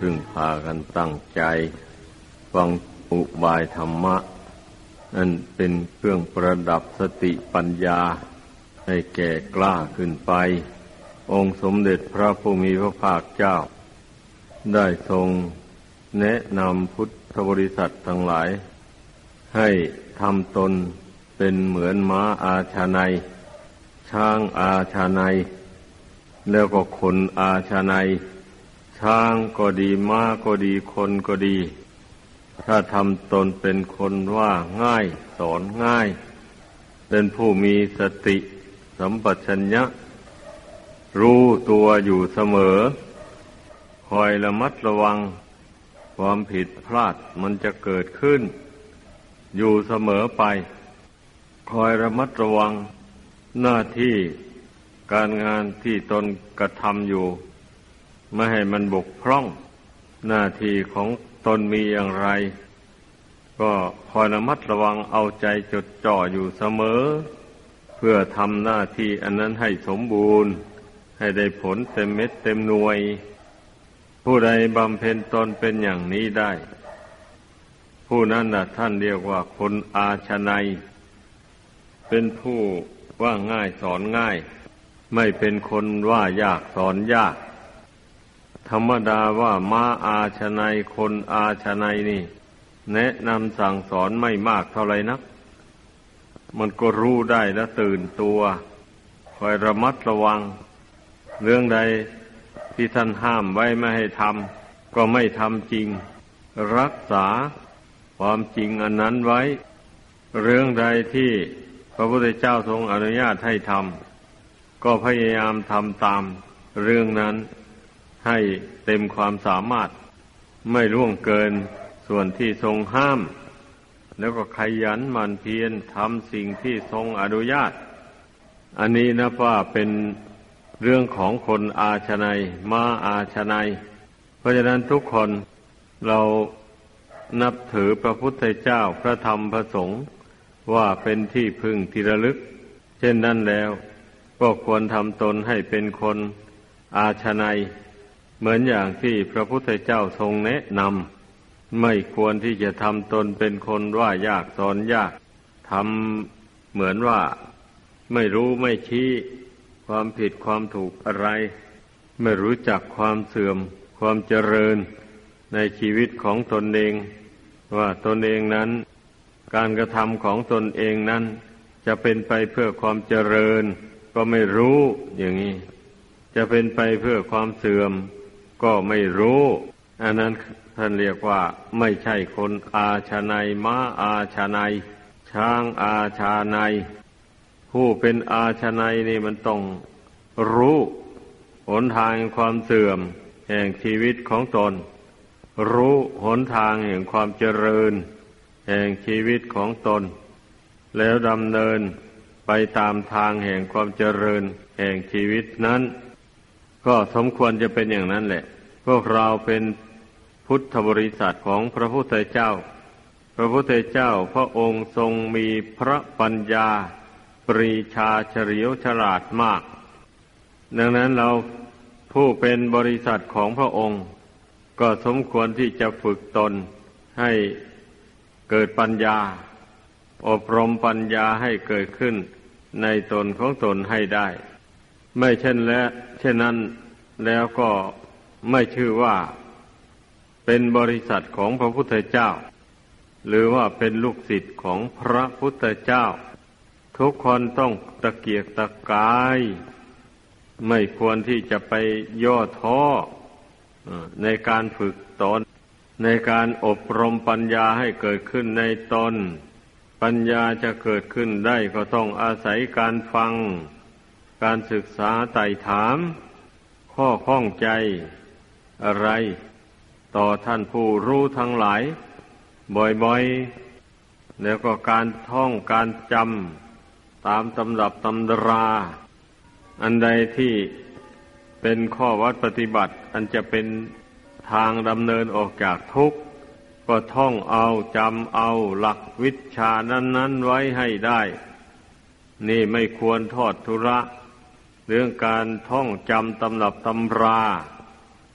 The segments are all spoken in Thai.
พึ่งพากันตั้งใจฟังอุบายธรรมะนั่นเป็นเครื่องประดับสติปัญญาให้แก่กล้าขึ้นไปองค์สมเด็จพระผู้มีพระภาคเจ้าได้ทรงแนะนำพุทธบริษัททั้งหลายให้ทำตนเป็นเหมือนม้าอาชาไนยช้างอาชาไนยแล้วก็คนอาชาไนยช้างก็ดีม้าก็ดีคนก็ดีถ้าทำตนเป็นคนว่าง่ายสอนง่ายเป็นผู้มีสติสัมปชัญญะรู้ตัวอยู่เสมอคอยระมัดระวังความผิดพลาดมันจะเกิดขึ้นอยู่เสมอไปคอยระมัดระวังหน้าที่การงานที่ตนกระทำอยู่ไม่ให้มันบกพร่องหน้าที่ของตนมีอย่างไรก็คอยระมัดระวังเอาใจจดจ่ออยู่เสมอเพื่อทำหน้าที่อันนั้นให้สมบูรณ์ให้ได้ผลเต็มเม็ดเต็มหน่วยผู้ใดบำเพ็ญตนเป็นอย่างนี้ได้ผู้นั้นน่ะท่านเรียกว่าคนอาชาไนยเป็นผู้ว่าง่ายสอนง่ายไม่เป็นคนว่ายากสอนยากธรรมดาว่าม้าอาชาไนยคนอาชาไนยนี่แนะนำสั่งสอนไม่มากเท่าไหร่นักมันก็รู้ได้และตื่นตัวคอยระมัดระวังเรื่องใดที่ท่านห้ามไว้ไม่ให้ทำก็ไม่ทำจริงรักษาความจริงอันนั้นไว้เรื่องใดที่พระพุทธเจ้าทรงอนุญาตให้ทำก็พยายามทำตามเรื่องนั้นให้เต็มความสามารถไม่ล่วงเกินส่วนที่ทรงห้ามแล้วก็ขยันหมั่นเพียรทำสิ่งที่ทรงอนุญาตอันนี้นะว่าเป็นเรื่องของคนอาชาไนยม้าอาชาไนยเพราะฉะนั้นทุกคนเรานับถือพระพุทธเจ้าพระธรรมพระสงฆ์ว่าเป็นที่พึ่งที่ระลึกเช่นนั้นแล้วก็ควรทำตนให้เป็นคนอาชาไนยเหมือนอย่างที่พระพุทธเจ้าทรงแนะนำไม่ควรที่จะทำตนเป็นคนว่ายากสอนยากทำเหมือนว่าไม่รู้ไม่ชี้ความผิดความถูกอะไรไม่รู้จักความเสื่อมความเจริญในชีวิตของตนเองว่าตนเองนั้นการกระทำของตนเองนั้นจะเป็นไปเพื่อความเจริญก็ไม่รู้อย่างนี้จะเป็นไปเพื่อความเสื่อมก็ไม่รู้อันนั้นท่านเรียกว่าไม่ใช่คนอาชาไนยม้าอาชาไนยช้างอาชาไนยผู้เป็นอาชาไนยนี่มันต้องรู้หนทางแห่งความเสื่อมแห่งชีวิตของตนรู้หนทางแห่งความเจริญแห่งชีวิตของตนแล้วดำเนินไปตามทางแห่งความเจริญแห่งชีวิตนั้นก็สมควรจะเป็นอย่างนั้นแหละพวกเราเป็นพุทธบริษัทของพระพุทธเจ้าพระพุทธเจ้าพระองค์ทรงมีพระปัญญาปรีชาเฉลียวฉลาดมากดังนั้นเราผู้เป็นบริษัทของพระองค์ก็สมควรที่จะฝึกตนให้เกิดปัญญาอบรมปัญญาให้เกิดขึ้นในตนของตนให้ได้ไม่เช่นนั้นแล้วก็ไม่ชื่อว่าเป็นบริษัทของพระพุทธเจ้าหรือว่าเป็นลูกศิษย์ของพระพุทธเจ้าทุกคนต้องตะเกียกตะกายไม่ควรที่จะไปย่อท้อในการฝึกตนในการอบรมปัญญาให้เกิดขึ้นในตนปัญญาจะเกิดขึ้นได้ก็ต้องอาศัยการฟังการศึกษาไต่ถามข้อข้องใจอะไรต่อท่านผู้รู้ทั้งหลายบ่อยๆแล้วก็การท่องการจำตามตำรับตำราอันใดที่เป็นข้อวัดปฏิบัติอันจะเป็นทางดำเนินออกจากทุกข์ก็ท่องเอาจำเอาหลักวิชานั้นๆไว้ให้ได้นี่ไม่ควรทอดทุระเรื่องการท่องจำตำรับตำรา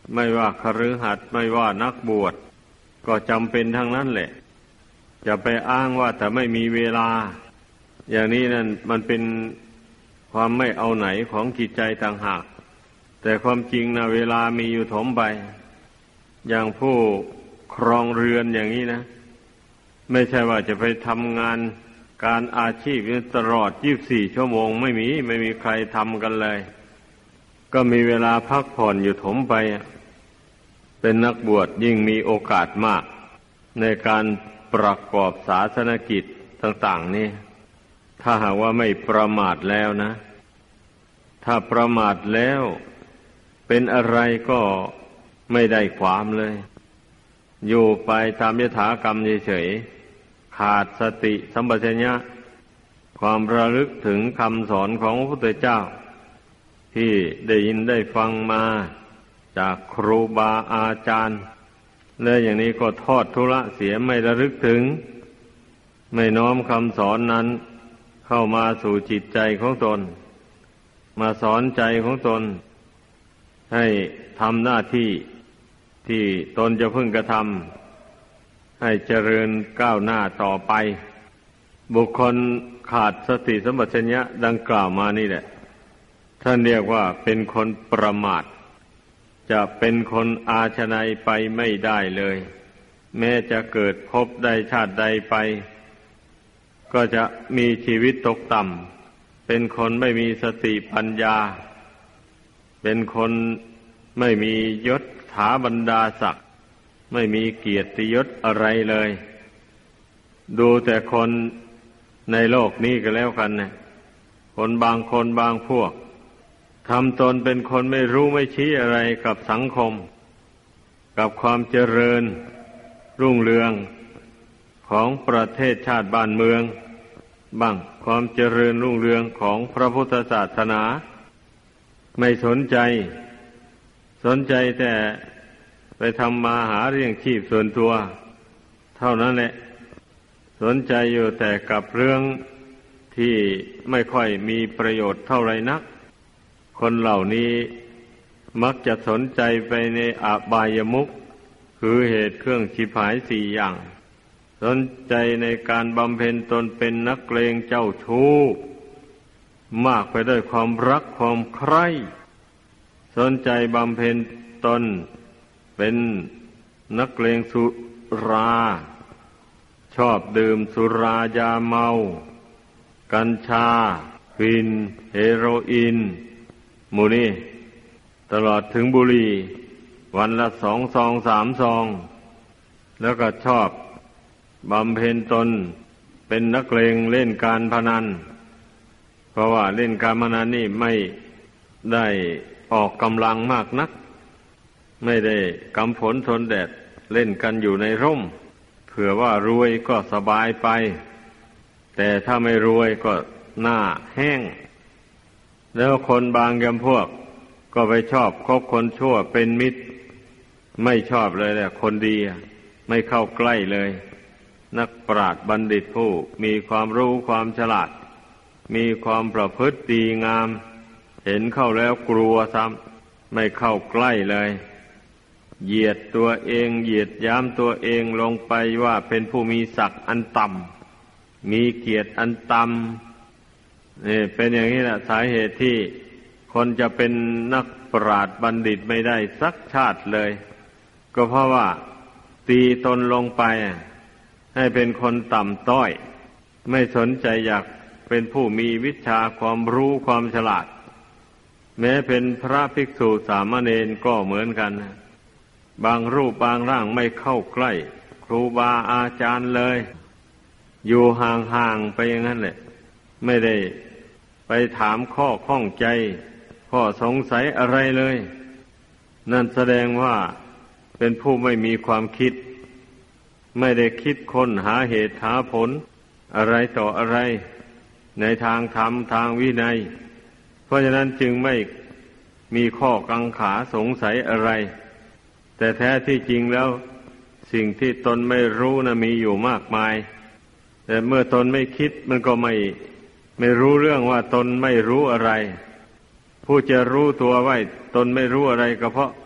ไม่ว่าคฤหัสถ์ไม่ว่านักบวชก็จำเป็นทั้งนั้นแหละจะไปอ้างว่าแต่ไม่มีเวลาอย่างนี้นั่นมันเป็นความไม่เอาไหนของจิตใจต่างหากแต่ความจริงนะเวลามีอยู่ถมไปอย่างผู้ครองเรือนอย่างนี้นะไม่ใช่ว่าจะไปทำงานการอาชีพตลอด24ชั่วโมงไม่มีใครทำกันเลยก็มีเวลาพักผ่อนอยู่ถมไปเป็นนักบวชยิ่งมีโอกาสมากในการประกอบศาสนกิจต่างๆนี่ถ้าหากว่าไม่ประมาทแล้วนะถ้าประมาทแล้วเป็นอะไรก็ไม่ได้ความเลยอยู่ไปตามยถากรรมเฉยๆขาดสติสัมปชัญญะความระลึกถึงคำสอนของพระพุทธเจ้าที่ได้ยินได้ฟังมาจากครูบาอาจารย์และอย่างนี้ก็ทอดทุระเสียไม่ระลึกถึงไม่น้อมคำสอนนั้นเข้ามาสู่จิตใจของตนมาสอนใจของตนให้ทำหน้าที่ที่ตนจะพึงกระทำให้เจริญก้าวหน้าต่อไปบุคคลขาดสติสัมปชัญญะดังกล่าวมานี่แหละท่านเรียกว่าเป็นคนประมาทจะเป็นคนอาชนัยไปไม่ได้เลยแม้จะเกิดพบใดชาติใดไปก็จะมีชีวิตตกต่ำเป็นคนไม่มีสติปัญญาเป็นคนไม่มียศถาบรรดาศักดิ์ไม่มีเกียรติยศอะไรเลยดูแต่คนในโลกนี้ก็แล้วกันนะคนบางคนบางพวกทำตนเป็นคนไม่รู้ไม่ชี้อะไรกับสังคมกับความเจริญรุ่งเรืองของประเทศชาติบ้านเมืองบ้างความเจริญรุ่งเรืองของพระพุทธศาสนาไม่สนใจแต่ไปทำมาหาเลี้ยงชีพส่วนตัวเท่านั้นแหละสนใจอยู่แต่กับเรื่องที่ไม่ค่อยมีประโยชน์เท่าไรนักคนเหล่านี้มักจะสนใจไปในอบายมุขคือเหตุเครื่องฉิบหายสี่อย่างสนใจในการบำเพ็ญตนเป็นนักเลงเจ้าชู้มากไปด้วยความรักความใคร่สนใจบำเพ็ญตนเป็นนักเลงสุราชอบดื่มสุรายาเมากัญชาฟินเฮโรอีนหมู่นี้ตลอดถึงบุหรี่วันละ2 ซอง 3 ซองแล้วก็ชอบบำเพ็ญตนเป็นนักเลงเล่นการพนันเพราะว่าเล่นการพนันนี่ไม่ได้ออกกำลังมากนักไม่ได้กำฝนทนแดดเล่นกันอยู่ในร่มเผื่อว่ารวยก็สบายไปแต่ถ้าไม่รวยก็หน้าแห้งแล้วคนบางจำพวกก็ไปชอบคบคนชั่วเป็นมิตรไม่ชอบเลยแหละคนดีไม่เข้าใกล้เลยนักปราชญ์บัณฑิตผู้มีความรู้ความฉลาดมีความประพฤติดีงามเห็นเข้าแล้วกลัวซ้ำไม่เข้าใกล้เลยเหยียดตัวเองเหยียดย้ำตัวเองลงไปว่าเป็นผู้มีศักดิ์อันต่ำมีเกียรติอันต่ำนี่เป็นอย่างนี้แหละสาเหตุที่คนจะเป็นนักปราชญ์บัณฑิตไม่ได้สักชาติเลยก็เพราะว่าตีตนลงไปให้เป็นคนต่ำต้อยไม่สนใจอยากเป็นผู้มีวิชาความรู้ความฉลาดแม้เป็นพระภิกษุสามเณรก็เหมือนกันบางรูปบางร่างไม่เข้าใกล้ครูบาอาจารย์เลยอยู่ห่างๆไปอย่างนั้นแหละไม่ได้ไปถามข้อข้องใจข้อสงสัยอะไรเลยนั่นแสดงว่าเป็นผู้ไม่มีความคิดไม่ได้คิดค้นหาเหตุหาผลอะไรต่ออะไรในทางธรรมทางวินัยเพราะฉะนั้นจึงไม่มีข้อกังขาสงสัยอะไรแต่แท้ที่จริงแล้วสิ่งที่ตนไม่รู้นะมีอยู่มากมายแต่เมื่อตนไม่คิดมันก็ไม่รู้เรื่องว่าตนไม่รู้อะไรผู้จะรู้ตัวว่าตนไม่รู้อะไรก็เพราะ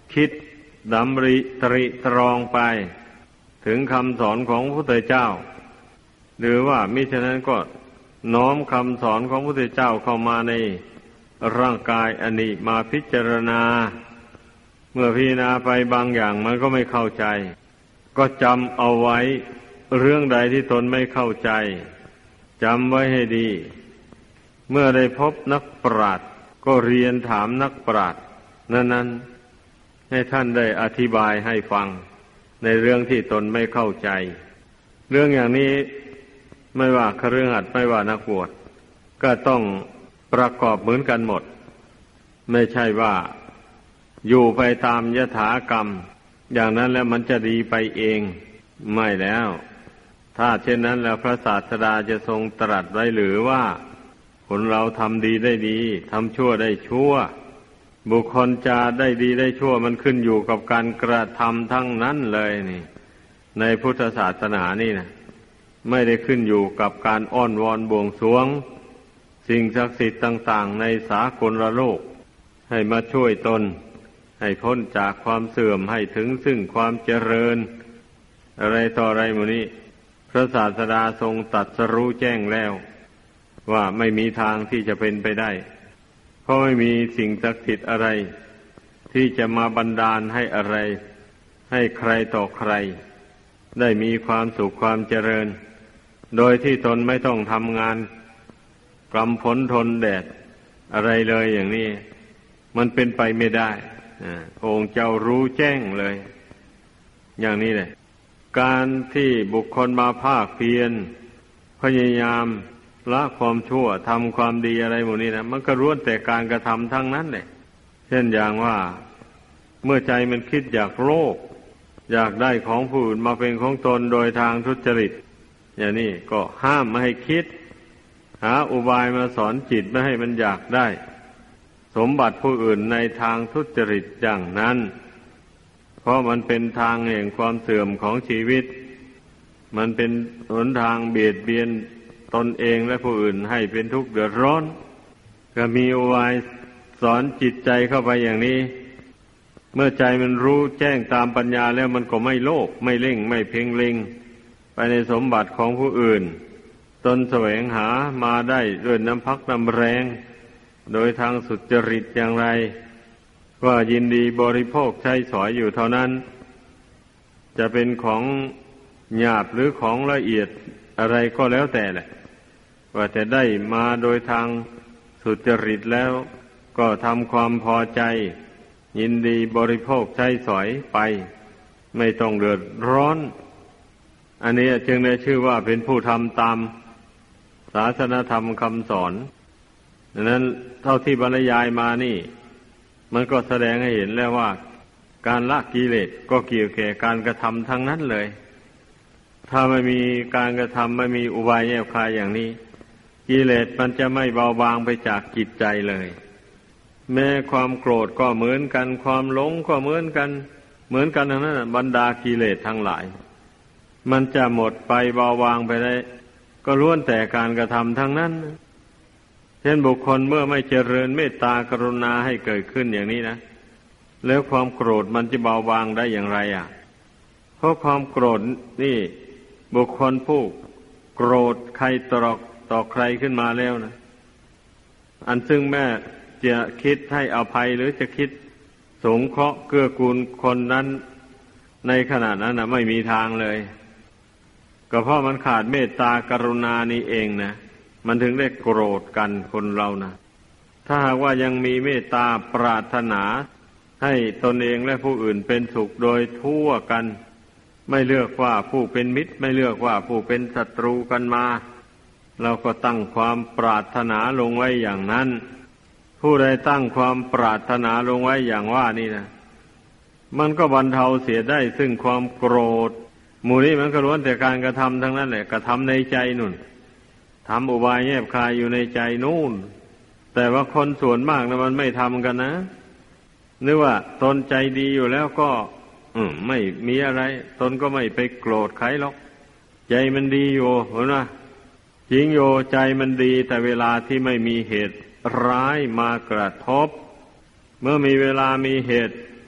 คิดดำริตริตรองไปถึงคำสอนของพระพุทธเจ้าหรือว่ามิฉะนั้นก็น้อมคำสอนของพระพุทธเจ้าเข้ามาในร่างกายอันนี้มาพิจารณาเมื่อพิจารณาไปบางอย่างมันก็ไม่เข้าใจก็จำเอาไว้เรื่องใดที่ตนไม่เข้าใจจำไว้ให้ดีเมื่อได้พบนักปราชญ์ก็เรียนถามนักปราชญ์นั้นๆให้ท่านได้อธิบายให้ฟังในเรื่องที่ตนไม่เข้าใจเรื่องอย่างนี้ไม่ว่าคฤหัสถ์ไม่ว่านักบวชก็ต้องประกอบเหมือนกันหมดไม่ใช่ว่าอยู่ไปตามยถากรรมอย่างนั้นแล้วมันจะดีไปเองไม่แล้วถ้าเช่นนั้นแล้วพระศาสดาจะทรงตรัสไว้หรือว่าคนเราทำดีได้ดีทำชั่วได้ชั่วบุคคลจะได้ดีได้ชั่วมันขึ้นอยู่กับการกระทำทั้งนั้นเลยนี่ในพุทธศาสนานี่นะไม่ได้ขึ้นอยู่กับการอ้อนวอนบวงสรวงสิ่งศักดิ์สิทธิ์ต่างๆในสากลโลกให้มาช่วยตนให้พ้นจากความเสื่อมให้ถึงซึ่งความเจริญอะไรต่ออะไรหมู่นี้พระศาสดาทรงตรัสรู้แจ้งแล้วว่าไม่มีทางที่จะเป็นไปได้เพราะไม่มีสิ่งศักดิ์สิทธิ์อะไรที่จะมาบันดาลให้อะไรให้ใครต่อใครได้มีความสุขความเจริญโดยที่ตนไม่ต้องทำงานกำฝนทนแดดอะไรเลยอย่างนี้มันเป็นไปไม่ได้พระองค์เจ้ารู้แจ้งเลยอย่างนี้เลยการที่บุคคลมาภาคเพียรพยายามละความชั่วทำความดีอะไรหมดนี้นะมันก็ล้วนแต่การกระทำทั้งนั้นเลยเช่นอย่างว่าเมื่อใจมันคิดอยากโลภอยากได้ของผู้อื่นมาเป็นของตนโดยทางทุจริตอย่างนี้ก็ห้ามไม่ให้คิดหาอุบายมาสอนจิตไม่ให้มันอยากได้สมบัติผู้อื่นในทางทุจริตอย่างนั้นเพราะมันเป็นทางแห่งความเสื่อมของชีวิตมันเป็นหนทางเบียดเบียนตนเองและผู้อื่นให้เป็นทุกข์เดือดร้อนก็มีอุบายสอนจิตใจเข้าไปอย่างนี้เมื่อใจมันรู้แจ้งตามปัญญาแล้วมันก็ไม่โลภไม่เล่งไม่เพ่งเล็งไปในสมบัติของผู้อื่นตนแสวงหามาได้ด้วยน้ำพักน้ำแรงโดยทางสุจริตอย่างไรก็ยินดีบริโภคใช้สอยอยู่เท่านั้นจะเป็นของหยาบหรือของละเอียดอะไรก็แล้วแต่แหละว่าจะได้มาโดยทางสุจริตแล้วก็ทำความพอใจยินดีบริโภคใช้สอยไปไม่ต้องเดือดร้อนอันนี้จึงได้ชื่อว่าเป็นผู้ทำตามศาสนธรรมคำสอนดังนั้นเท่าที่บรรยายมานี่มันก็แสดงให้เห็นแล้วว่าการละกิเลสก็เกี่ยวแก่การกระทำทั้งนั้นเลยถ้าไม่มีการกระทำไม่มีอุบายแยบคายอย่างนี้กิเลสมันจะไม่เบาบางไปจากจิตใจเลยแม้ความโกรธก็เหมือนกันความหลงก็เหมือนกันทั้งนั้นบรรดากิเลสทั้งหลายมันจะหมดไปเบาบางไปได้ก็ล้วนแต่การกระทำทั้งนั้นเช่นบุคคลเมื่อไม่เจริญเมตตากรุณาให้เกิดขึ้นอย่างนี้นะแล้วความโกรธมันจะเบาบางได้อย่างไรเพราะความโกรธนี่บุคคลผู้โกรธใครต่อใครขึ้นมาแล้วนะอันซึ่งแม่จะคิดให้อภัยหรือจะคิดสงเคราะห์เกื้อกูลคนนั้นในขณะนั้นนะไม่มีทางเลยก็เพราะมันขาดเมตตากรุณานี่เองนะมันถึงได้โกรธกันคนเรานะถ้าหากว่ายังมีเมตตาปรารถนาให้ตนเองและผู้อื่นเป็นสุขโดยทั่วกันไม่เลือกว่าผู้เป็นมิตรไม่เลือกว่าผู้เป็นศัตรูกันมาเราก็ตั้งความปรารถนาลงไว้อย่างนั้นผู้ใดตั้งความปรารถนาลงไว้อย่างว่านี่นะมันก็บรรเทาเสียได้ซึ่งความโกรธหมู่นี้มันก็ล้วนแต่การกระทำทั้งนั้นแหละกระทำในใจนู่นทำอุบายแยบคายอยู่ในใจนู่นแต่ว่าคนส่วนมากนะมันไม่ทำกันนะนึกว่าตนใจดีอยู่แล้วก็ไม่มีอะไรตนก็ไม่ไปโกรธใครหรอกใจมันดีอยู่เห็นไหมจริงโยใจมันดีแต่เวลาที่ไม่มีเหตุร้ายมากระทบเมื่อมีเวลามีเหตุร้ายมากระทบ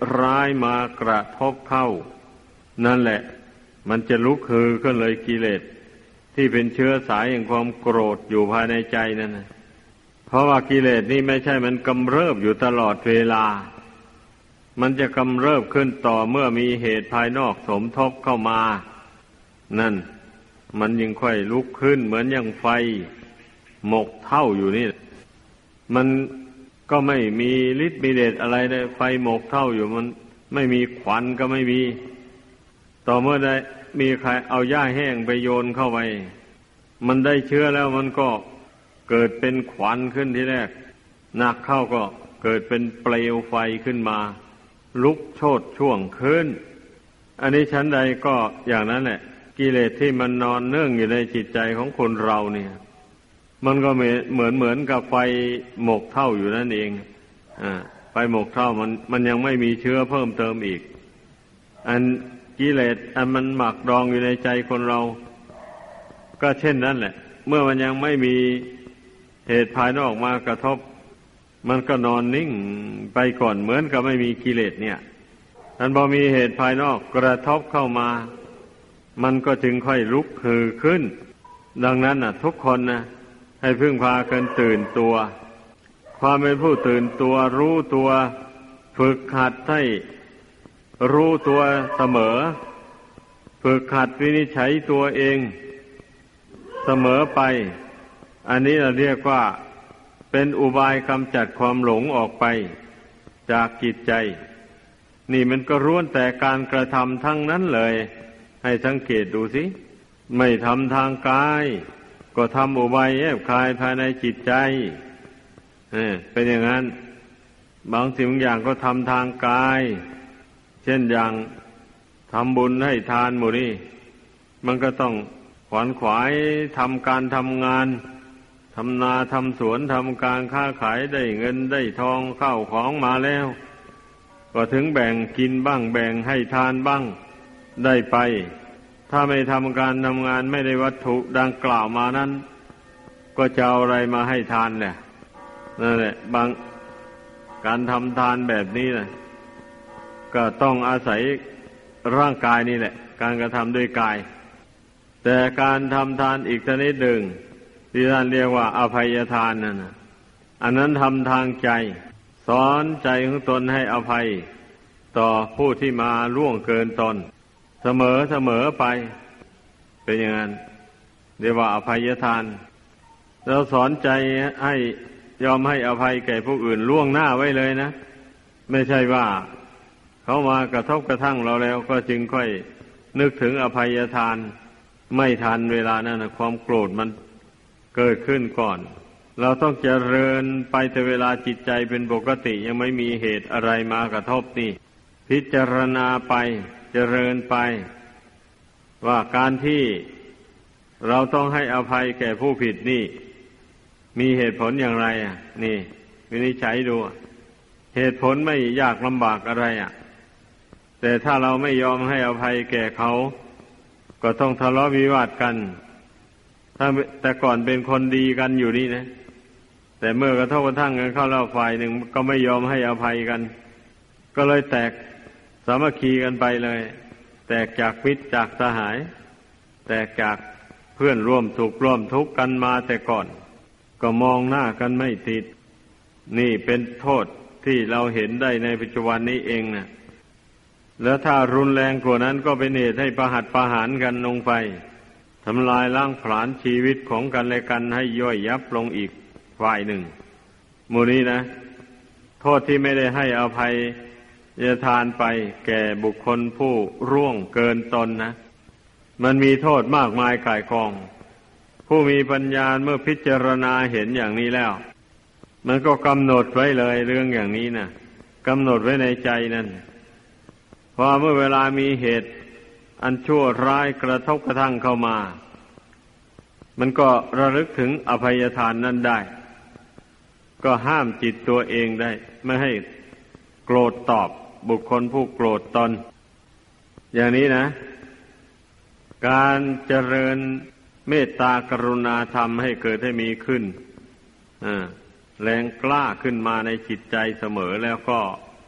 ร้ายมากระทบเข้านั่นแหละมันจะลุกฮือขึ้นเลยกิเลสที่เป็นเชื้อสายแห่งความโกรธอยู่ภายในใจนั่นนะเพราะว่ากิเลสนี่ไม่ใช่มันกำเริบอยู่ตลอดเวลามันจะกำเริบขึ้นต่อเมื่อมีเหตุภายนอกสมทบเข้ามานั่นมันยังค่อยลุกขึ้นเหมือนอย่างไฟหมกเท่าอยู่นี่มันก็ไม่มีฤทธิ์มีเดชอะไรเลยไฟหมกเท่าอยู่มันไม่มีควันก็ไม่มีต่อเมื่อได้มีใครเอาหญ้าแห้งไปโยนเข้าไปมันได้เชื้อแล้วมันก็เกิดเป็นควันขึ้นทีแรกหนักเข้าก็เกิดเป็นเปลวไฟขึ้นมาลุกโชติช่วงขึ้นอันนี้ชั้นใดก็อย่างนั้นแหละกิเลสที่มันนอนเนื่องอยู่ในจิตใจของคนเราเนี่ยมันก็เหมือนกับไฟหมกเท่าอยู่นั่นเองไฟหมกเท่ามันยังไม่มีเชื้อเพิ่มเติมอีกอันกิเลสอันมันหมักดองอยู่ในใจคนเราก็เช่นนั้นแหละเมื่อมันยังไม่มีเหตุภายนอกมากระทบมันก็นอนนิ่งไปก่อนเหมือนกับไม่มีกิเลสเนี่ยอันพอมีเหตุภายนอกกระทบเข้ามามันก็จึงค่อยลุกฮือขึ้นดังนั้นทุกคนให้พึ่งพากันตื่นตัวความเป็นผู้ตื่นตัวรู้ตัวฝึกหัดให้รู้ตัวเสมอฝึกหัดวินิจฉัยตัวเองเสมอไปอันนี้เราเรียกว่าเป็นอุบายกำจัดความหลงออกไปจากจิตใจนี่มันก็ล้วนแต่การกระทำทั้งนั้นเลยให้สังเกตดูสิไม่ทำทางกายก็ทำอุบายแยบคายภายในจิตใจเป็นอย่างนั้นบางสิ่งบางอย่างก็ทำทางกายเช่นอย่างทำบุญให้ทานหมู่นี้มันก็ต้องขวนขวายทำการทำงานทำนาทำสวนทำการค้าขายได้เงินได้ทองเข้าของมาแล้วก็ถึงแบ่งกินบ้างแบ่งให้ทานบ้างได้ไปถ้าไม่ทำการทำงานไม่ได้วัตถุดังกล่าวมานั้นก็จะเอาอะไรมาให้ทานเนี่ยนั่นแหละบางการทำทานแบบนี้นะก็ต้องอาศัยร่างกายนี่แหละการกระทำด้วยกายแต่การทำทานอีกชนิดหนึ่งที่ท่านเรียกว่าอภัยทานนั่นนะอันนั้นทำทางใจสอนใจของตนให้อภัยต่อผู้ที่มาล่วงเกินตนเสมอไปเป็นอย่างนั้นเรียกว่าอภัยทานเราสอนใจให้ยอมให้อภัยแก่ผู้อื่นล่วงหน้าไว้เลยนะไม่ใช่ว่าเขามากระทบกระทั่งเราแล้วก็จึงค่อยนึกถึงอภัยทานไม่ทันเวลานั้นนะความโกรธมันเกิดขึ้นก่อนเราต้องเจริญไปแต่เวลาจิตใจเป็นปกติยังไม่มีเหตุอะไรมากระทบนี่พิจารณาไปเจริญไปว่าการที่เราต้องให้อภัยแก่ผู้ผิดนี่มีเหตุผลอย่างไรนี่วินิจฉัยดูเหตุผลไม่ยากลำบากอะไรแต่ถ้าเราไม่ยอมให้อภัยแก่เขาก็ต้องทะเลาะวิวาทกันถ้าแต่ก่อนเป็นคนดีกันอยู่นี่นะแต่เมื่อกระทบกระทั่งกันเข้าแล้วฝ่ายหนึ่งก็ไม่ยอมให้อภัยกันก็เลยแตกสามัคคีกันไปเลยแตกจากมิตรจากสหายแตกจากเพื่อนร่วมสุขร่วมทุกข์กันมาแต่ก่อนก็มองหน้ากันไม่ติดนี่เป็นโทษที่เราเห็นได้ในปัจจุบันนี้เองนะแล้วถ้ารุนแรงกว่านั้นก็เป็นเหตุให้ประหัตประหารกันลงไปทำลายล้างผลาญชีวิตของกันและกันให้ย่อยยับลงอีกฝ่ายหนึ่งหมู่นี้นะโทษที่ไม่ได้ให้อภัยทานไปแก่บุคคลผู้ร่วงเกินตนนะมันมีโทษมากมายก่ายกองผู้มีปัญญาเมื่อพิจารณาเห็นอย่างนี้แล้วมันก็กำหนดไว้เลยเรื่องอย่างนี้นะกำหนดไว้ในใจนั่นพอเมื่อเวลามีเหตุอันชั่วร้ายกระทบกระทั่งเข้ามามันก็ระลึกถึงอภัยทานนั้นได้ก็ห้ามจิตตัวเองได้ไม่ให้โกรธตอบบุคคลผู้โกรธตนอย่างนี้นะการเจริญเมตตากรุณาธรรมให้เกิดให้มีขึ้นแรงกล้าขึ้นมาในจิตใจเสมอแล้วก็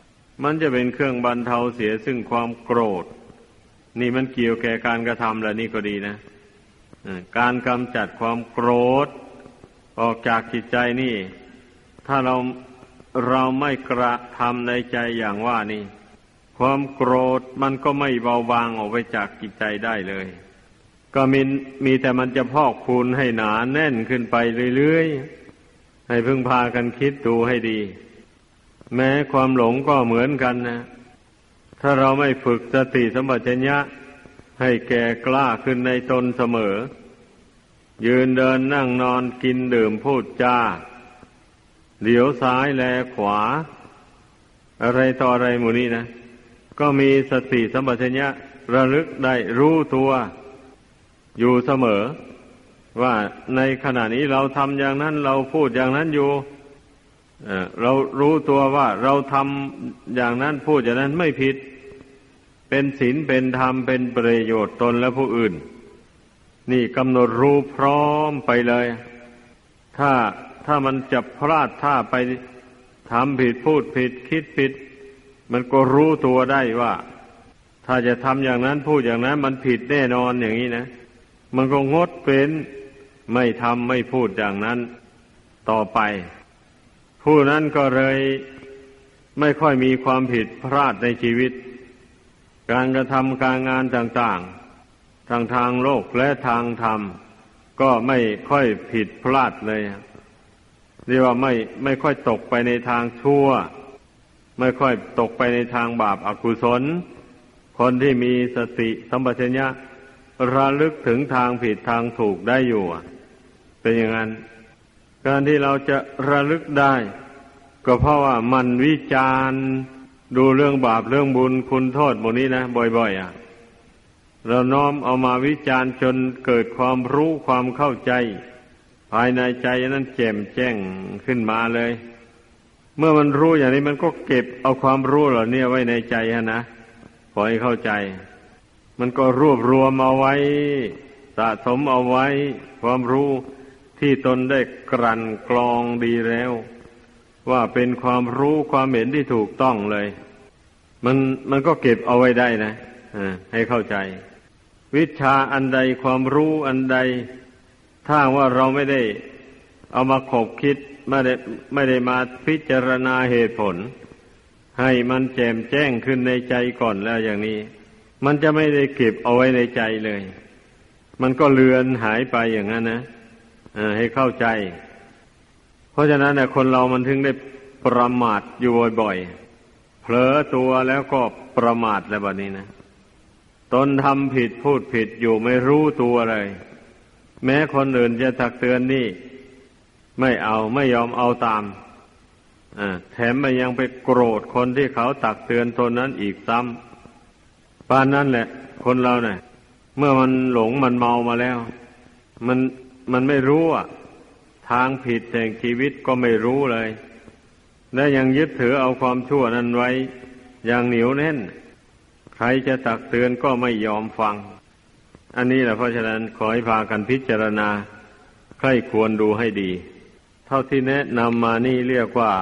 มันจะเป็นเครื่องบรรเทาเสียซึ่งความโกรธนี่มันเกี่ยวแก่การกระทำแล้วนี่ก็ดีนะการกำจัดความโกรธออกจากจิตใจนี่ถ้าเราไม่กระทำในใจอย่างว่านี่ความโกรธมันก็ไม่เบาบางออกไปจากจิตใจได้เลยก็มีแต่มันจะพอกพูนให้หนาแน่นขึ้นไปเรื่อยๆให้พึงพากันคิดดูให้ดีแม้ความหลงก็เหมือนกันนะถ้าเราไม่ฝึกสติสัมปชัญญะให้แก่กล้าขึ้นในตนเสมอยืนเดินนั่งนอนกินดื่มพูดจาเหลียวซ้ายแลขวาอะไรต่ออะไรหมู่นี้นะก็มีสติสัมปชัญญะระลึกได้รู้ตัวอยู่เสมอว่าในขณะนี้เราทำอย่างนั้นเราพูดอย่างนั้นอยู่เรารู้ตัวว่าเราทำอย่างนั้นพูดอย่างนั้นไม่ผิดเป็นศีลเป็นธรรมเป็นประโยชน์ตนและผู้อื่นนี่กำหนดรู้พร้อมไปเลยถ้ามันจะพลาดท่าไปทำผิดพูดผิดคิดผิดมันก็รู้ตัวได้ว่าถ้าจะทำอย่างนั้นพูดอย่างนั้นมันผิดแน่นอนอย่างนี้นะมันก็งดเป็นไม่ทำไม่พูดอย่างนั้นต่อไปผู้นั้นก็เลยไม่ค่อยมีความผิดพลาดในชีวิตการกระทำการงานต่างๆทางโลกและทางธรรมก็ไม่ค่อยผิดพลาดเลยเรียกว่าไม่ค่อยตกไปในทางชั่วไม่ค่อยตกไปในทางบาปอกุศลคนที่มีสติสัมปชัญญะระลึกถึงทางผิดทางถูกได้อยู่เป็นอย่างนั้นการที่เราจะระลึกได้ก็เพราะว่ามันวิจารณ์ดูเรื่องบาปเรื่องบุญคุณโทษหมดนี้นะบ่อยๆเราน้อมเอามาวิจารณ์จนเกิดความรู้ความเข้าใจภายในใจนั้นแจ่มแจ้งขึ้นมาเลยเมื่อมันรู้อย่างนี้มันก็เก็บเอาความรู้เหล่านี้ไว้ในใจนะขอให้เข้าใจมันก็รวบรวมเอาไว้สะสมเอาไว้ความรู้ที่ตนได้กลั่นกรองดีแล้วว่าเป็นความรู้ความเห็นที่ถูกต้องเลยมันก็เก็บเอาไว้ได้นะให้เข้าใจวิชาอันใดความรู้อันใดถ้าว่าเราไม่ได้เอามาขบคิดไม่ได้มาพิจารณาเหตุผลให้มันแจ่มแจ้งขึ้นในใจก่อนแล้วอย่างนี้มันจะไม่ได้เก็บเอาไว้ในใจเลยมันก็เลือนหายไปอย่างนั้นนะให้เข้าใจเพราะฉะนั้นคนเรามันถึงได้ประมาทอยู่บ่อยๆเผลอตัวแล้วก็ประมาทแล้วบัดนี้นะตนทำผิดพูดผิดอยู่ไม่รู้ตัวเลยแม้คนอื่นจะตักเตือนนี่ไม่ยอมเอาตามแถมมันยังไปโกรธคนที่เขาตักเตือนตนนั้นอีกซ้ำปานนั้นแหละคนเราเนี่ยเมื่อมันหลงมันเมามาแล้วมันไม่รู้ทางผิดแห่งชีวิตก็ไม่รู้เลยและยังยึดถือเอาความชั่วนั้นไว้อย่างเหนียวแน่นใครจะตักเตือนก็ไม่ยอมฟังอันนี้แหละเพราะฉะนั้นขอให้พากันพิจารณาใคร่ควรดูให้ดีเท่าที่แนะนำมานี่เรียกว่า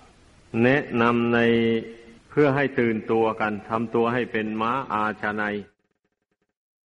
แนะนำในเพื่อให้ตื่นตัวกันทำตัวให้เป็นม้าอาชนัย